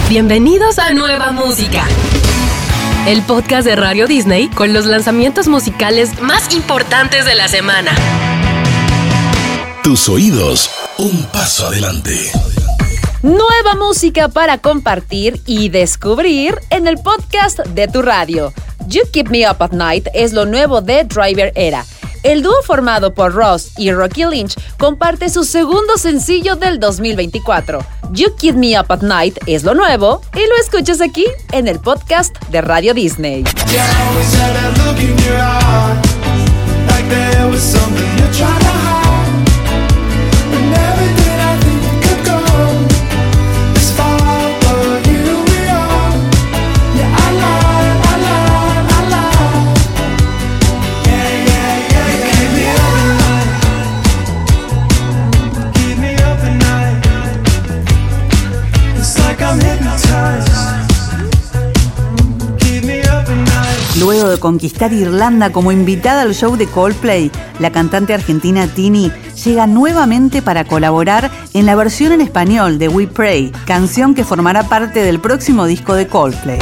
Bienvenidos a Nueva Música, el podcast de Radio Disney con los lanzamientos musicales más importantes de la semana. Tus oídos, un paso adelante. Nueva música para compartir y descubrir en el podcast de tu radio. You Keep Me Up at Night es lo nuevo de Driver Era. El dúo formado por Ross y Rocky Lynch comparte su segundo sencillo del 2024. You Keep Me Up at Night es lo nuevo y lo escuchas aquí en el podcast de Radio Disney. Luego de conquistar Irlanda como invitada al show de Coldplay, la cantante argentina Tini llega nuevamente para colaborar en la versión en español de We Pray, canción que formará parte del próximo disco de Coldplay.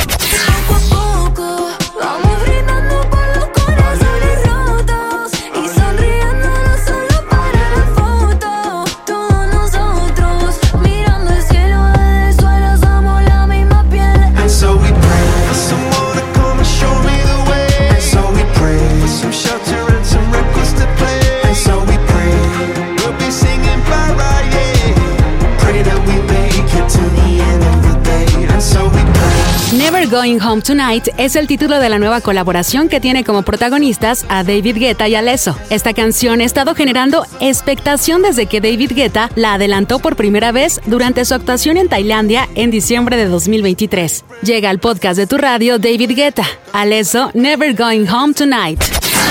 Never Going Home Tonight es el título de la nueva colaboración que tiene como protagonistas a David Guetta y Alesso. Esta canción ha estado generando expectación desde que David Guetta la adelantó por primera vez durante su actuación en Tailandia en diciembre de 2023. Llega al podcast de tu radio David Guetta, Alesso, Never Going Home Tonight.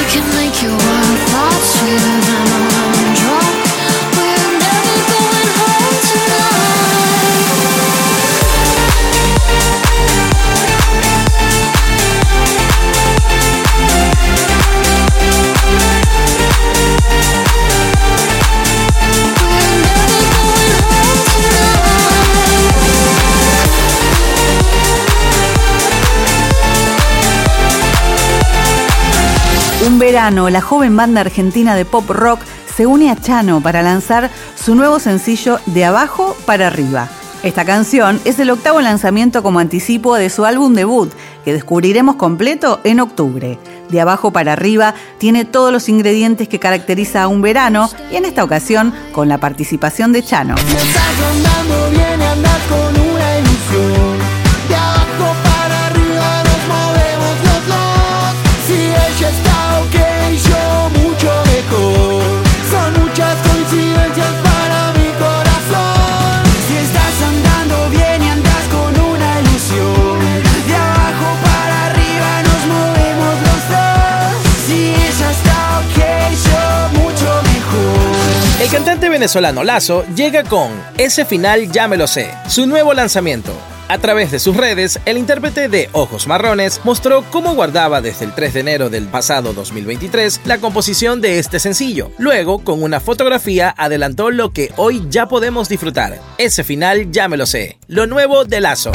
Un verano, la joven banda argentina de pop rock se une a Chano para lanzar su nuevo sencillo De Abajo para Arriba. Esta canción es el octavo lanzamiento como anticipo de su álbum debut, que descubriremos completo en octubre. De Abajo para Arriba tiene todos los ingredientes que caracteriza a un verano y en esta ocasión con la participación de Chano. Si estás andando bien, andas con una ilusión. De abajo para arriba nos movemos los dos. Si ella está ok, yo mucho mejor. Son muchas coincidencias para mi corazón. Si estás andando bien y andas con una ilusión. De abajo para arriba nos movemos los dos. Si ella está ok, yo mucho mejor. El cantante venezolano Lazo llega con Ese Final Ya Me Lo Sé, su nuevo lanzamiento. A través de sus redes, el intérprete de Ojos Marrones mostró cómo guardaba desde el 3 de enero del pasado 2023 la composición de este sencillo. Luego, con una fotografía, adelantó lo que hoy ya podemos disfrutar. Ese Final Ya Me Lo Sé, lo nuevo de Lazo.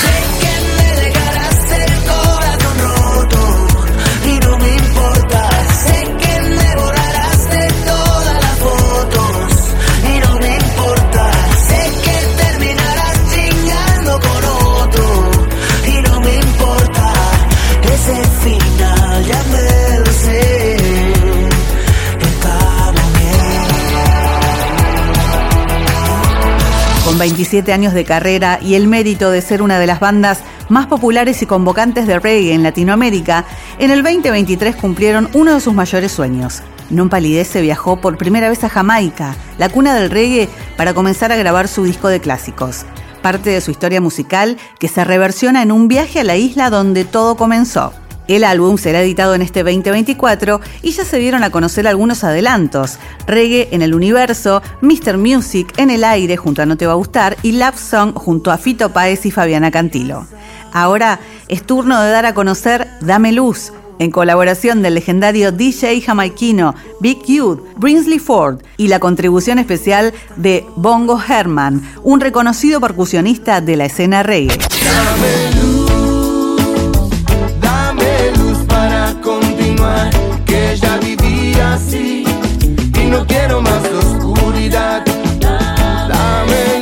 Con 27 años de carrera y el mérito de ser una de las bandas más populares y convocantes de reggae en Latinoamérica, en el 2023 cumplieron uno de sus mayores sueños. Non Palidece viajó por primera vez a Jamaica, la cuna del reggae, para comenzar a grabar su disco de clásicos. Parte de su historia musical que se reversiona en un viaje a la isla donde todo comenzó. El álbum será editado en este 2024 y ya se dieron a conocer algunos adelantos: Reggae en el Universo, Mr. Music en el Aire junto a No Te Va a Gustar y Love Song junto a Fito Páez y Fabiana Cantilo. Ahora es turno de dar a conocer Dame Luz, en colaboración del legendario DJ jamaiquino Big Youth, Brinsley Ford, y la contribución especial de Bongo Herman, un reconocido percusionista de la escena reggae. Dame luz para continuar, que ya viví así y no quiero más oscuridad. Dame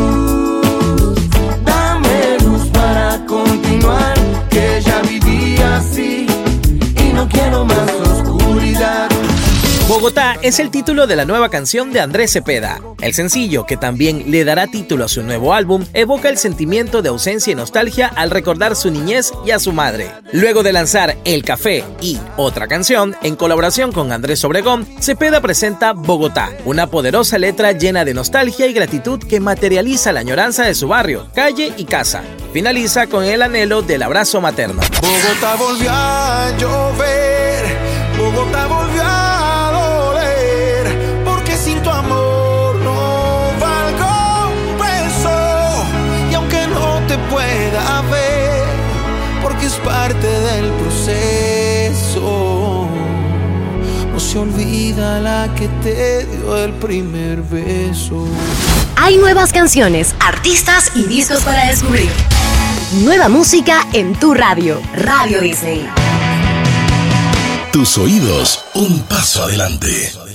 luz para continuar, que ya viví así y no quiero más oscuridad. Bogotá es el título de la nueva canción de Andrés Cepeda. El sencillo, que también le dará título a su nuevo álbum, evoca el sentimiento de ausencia y nostalgia al recordar su niñez y a su madre. Luego de lanzar El Café y Otra Canción, en colaboración con Andrés Obregón, Cepeda presenta Bogotá, una poderosa letra llena de nostalgia y gratitud que materializa la añoranza de su barrio, calle y casa. Finaliza con el anhelo del abrazo materno. Bogotá volvió a llover, Bogotá volvió a doler, porque sin tu amor no valgo un peso. Y aunque no te pueda ver, porque es parte del proceso, no se olvida la que te dio el primer beso. Hay nuevas canciones, artistas y discos para descubrir. Nueva música en tu radio, Radio Disney. Tus oídos, un paso adelante.